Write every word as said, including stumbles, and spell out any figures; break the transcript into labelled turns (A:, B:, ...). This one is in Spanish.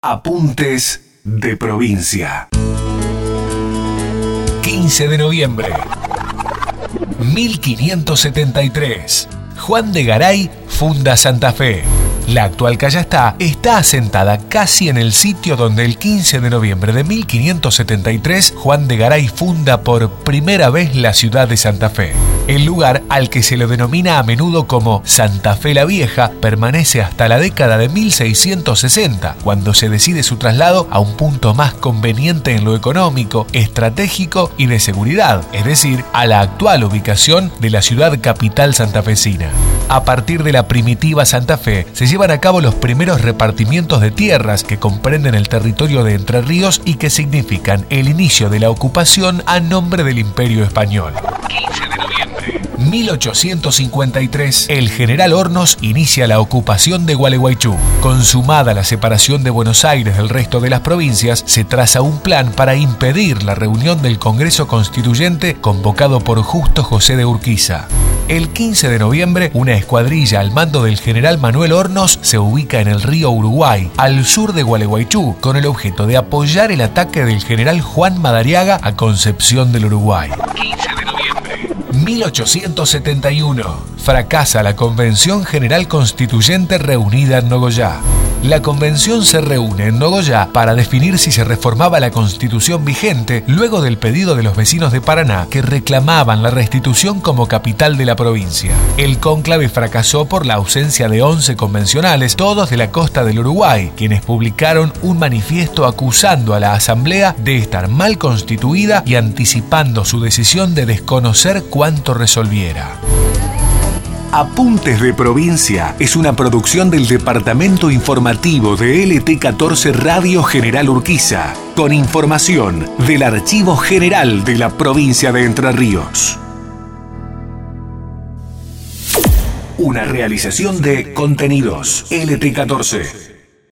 A: Apuntes de provincia. quince de noviembre mil quinientos setenta y tres. Juan de Garay funda Santa Fe. La actual Callastá está asentada casi en el sitio donde el quince de noviembre de mil quinientos setenta y tres Juan de Garay funda por primera vez la ciudad de Santa Fe. El lugar, al que se lo denomina a menudo como Santa Fe la Vieja, permanece hasta la década de mil seiscientos sesenta, cuando se decide su traslado a un punto más conveniente en lo económico, estratégico y de seguridad, es decir, a la actual ubicación de la ciudad capital santafesina. A partir de la primitiva Santa Fe, se llevan a cabo los primeros repartimientos de tierras que comprenden el territorio de Entre Ríos y que significan el inicio de la ocupación a nombre del Imperio Español. quince de noviembre mil ochocientos cincuenta y tres, el general Hornos inicia la ocupación de Gualeguaychú. Consumada la separación de Buenos Aires del resto de las provincias, se traza un plan para impedir la reunión del Congreso Constituyente convocado por Justo José de Urquiza. El quince de noviembre, una escuadrilla al mando del general Manuel Hornos se ubica en el río Uruguay, al sur de Gualeguaychú, con el objeto de apoyar el ataque del general Juan Madariaga a Concepción del Uruguay. quince de noviembre mil ochocientos setenta y uno. Fracasa la Convención General Constituyente reunida en Nogoyá. La convención se reúne en Nogoyá para definir si se reformaba la constitución vigente luego del pedido de los vecinos de Paraná que reclamaban la restitución como capital de la provincia. El cónclave fracasó por la ausencia de once convencionales, todos de la costa del Uruguay, quienes publicaron un manifiesto acusando a la asamblea de estar mal constituida y anticipando su decisión de desconocer cuánto resolviera. Apuntes de Provincia es una producción del Departamento Informativo de L T catorce Radio General Urquiza, con información del Archivo General de la Provincia de Entre Ríos. Una realización de Contenidos L T catorce.